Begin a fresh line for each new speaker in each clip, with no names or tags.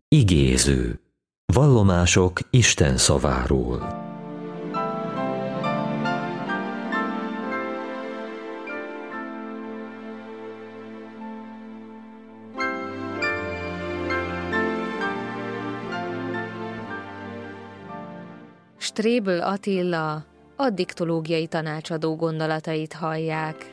Igéző. Vallomások Isten szaváról.
Strébl Attila addiktológiai tanácsadó gondolatait hallják.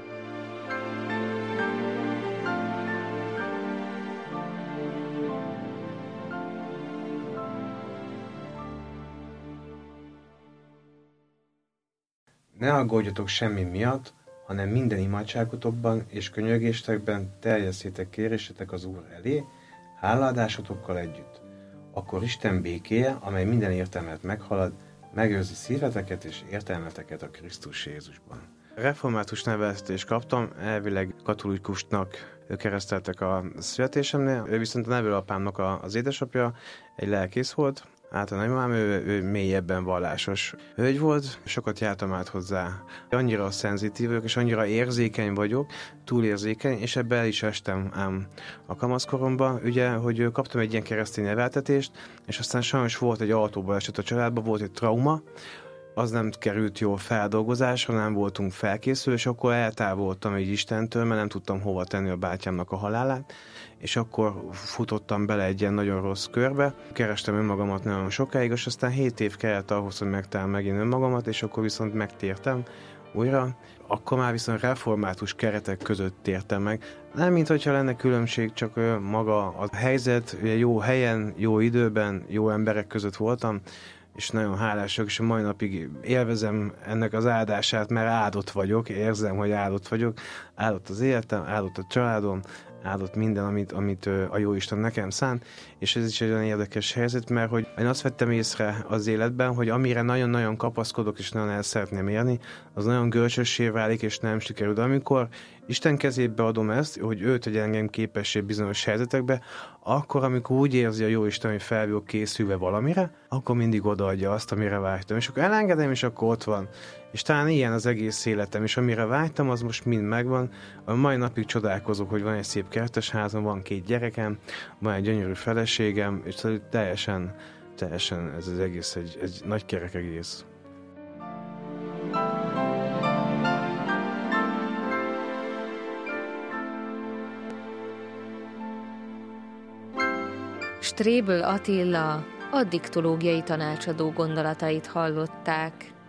Ne aggódjatok semmi miatt, hanem minden imádságotokban és könyörgésetekben terjesszétek kérésetek az Úr elé, hálaadásotokkal együtt. Akkor Isten békéje, amely minden értelmet meghalad, megőrzi szíveteket és értelmeteket a Krisztus Jézusban. Református neveztést kaptam, elvileg katolikusnak kereszteltek a születésemnél, ő viszont a nevelőapámnak az édesapja egy lelkész volt. Hát a nagymamám, ő mélyebben vallásos hölgy volt, sokat jártam át hozzá. Annyira szenzitív vagyok, és annyira érzékeny vagyok, túlérzékeny, és ebbe el is estem ám a kamaszkoromban, ugye, hogy kaptam egy ilyen keresztény neveltetést, és aztán sajnos volt egy autóbaleset a családban, volt egy trauma, az nem került jól feldolgozásra, nem voltunk felkészülve, és akkor eltávolodtam így Istentől, mert nem tudtam hova tenni a bátyámnak a halálát, és akkor futottam bele egy ilyen nagyon rossz körbe, kerestem önmagamat nagyon sokáig, és aztán 7 év kellett ahhoz, hogy megtalálom megint önmagamat, és akkor viszont megtértem újra. Akkor már viszont református keretek között tértem meg. Nem, mintha lenne különbség, csak maga a helyzet, jó helyen, jó időben, jó emberek között voltam, és nagyon hálás vagyok, és a mai napig élvezem ennek az áldását, mert áldott vagyok, érzem, hogy áldott vagyok, áldott az életem, áldott a családom, áldott minden, amit a Jóisten nekem szán, és ez is egy olyan érdekes helyzet, mert hogy én azt vettem észre az életben, hogy amire nagyon-nagyon kapaszkodok, és nagyon el szeretném érni, az nagyon görcsössé válik, és nem sikerül. De amikor Isten kezébe adom ezt, hogy ő tegye engem képessé bizonyos helyzetekbe, akkor, amikor úgy érzi a Jóisten, hogy fel vagyok készülve valamire, akkor mindig odaadja azt, amire vágytam. És akkor elengedem, és akkor ott van. És talán ilyen az egész életem, és amire vágytam, az most mind megvan. A mai napig csodálkozok, hogy van egy szép kertesházam, van 2 gyerekem, van egy gyönyörű feleségem, és teljesen ez az egész egy nagy kerek egész.
Strébl Attila addiktológiai tanácsadó gondolatait hallották.